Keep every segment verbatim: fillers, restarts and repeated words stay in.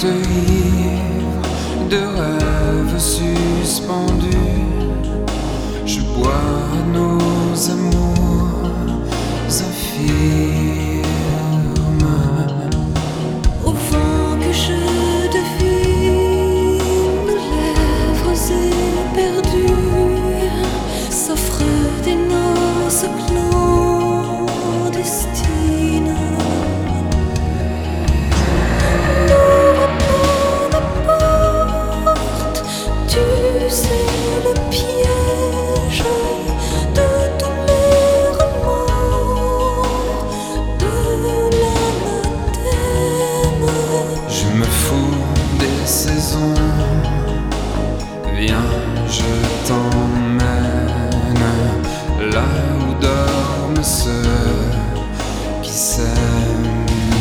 te ivre de rêves suspendus. Je bois nos amours infirmes. Au vent que je devine, nos lèvres éperdues s'offrent des noces clandestines. N'ouvre pas la porte, tu sais le piège de tous les remords de l'anathème. Je me fous des saisons, viens, je t'emmène là où dorment ceux qui s'aiment.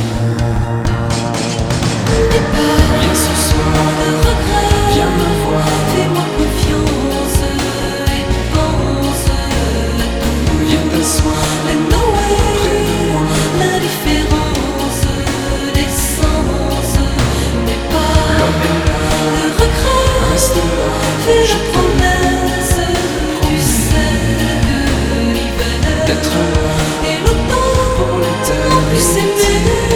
Viens ce soir, viens me voir, Fais-moi confiance et pense à tout. viens t'asseoir And no way, près de moi. l'indifférence des sens n'est pas L'homme est là, le regret. reste là, Fais je la te promesse, tu sais que l'hiver d'être là et l'automne pour l'éternité. ont pu s'aimer.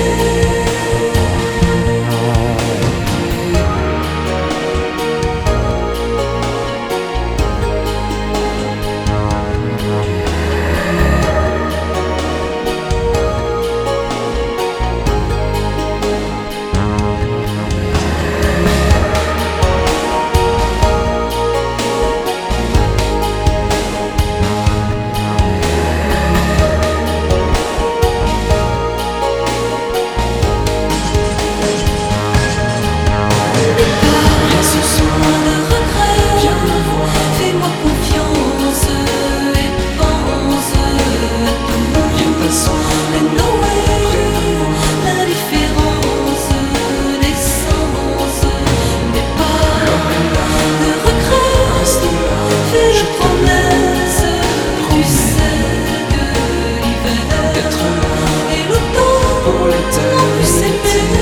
Viens ce soir, viens me voir, Fais-moi confiance et pense à tout. viens t'asseoir And no way, près de moi. l'indifférence des sens n'est pas L'homme est là, le regret. reste là, Fais je la te promesse, tu sais que l'hiver d'être là et l'automne pour ont pu l'éternité. s'aimer.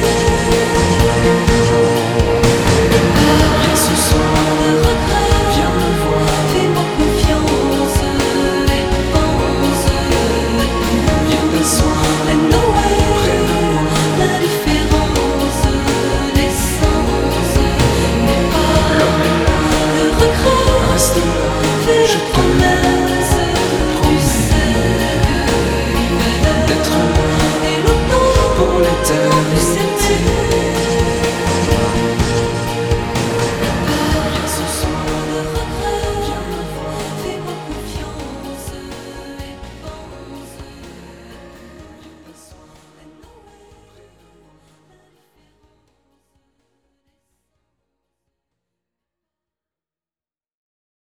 Viens ce soir, viens me voir, Fais-moi confiance et pense à tout. viens t'asseoir And no way, près de moi. l'indifférence des sens n'est pas L'homme est là, le regret. reste là, Fais je la te promesse, tu sais que l'hiver d'être là et l'automne pour ont pu l'éternité. s'aimer.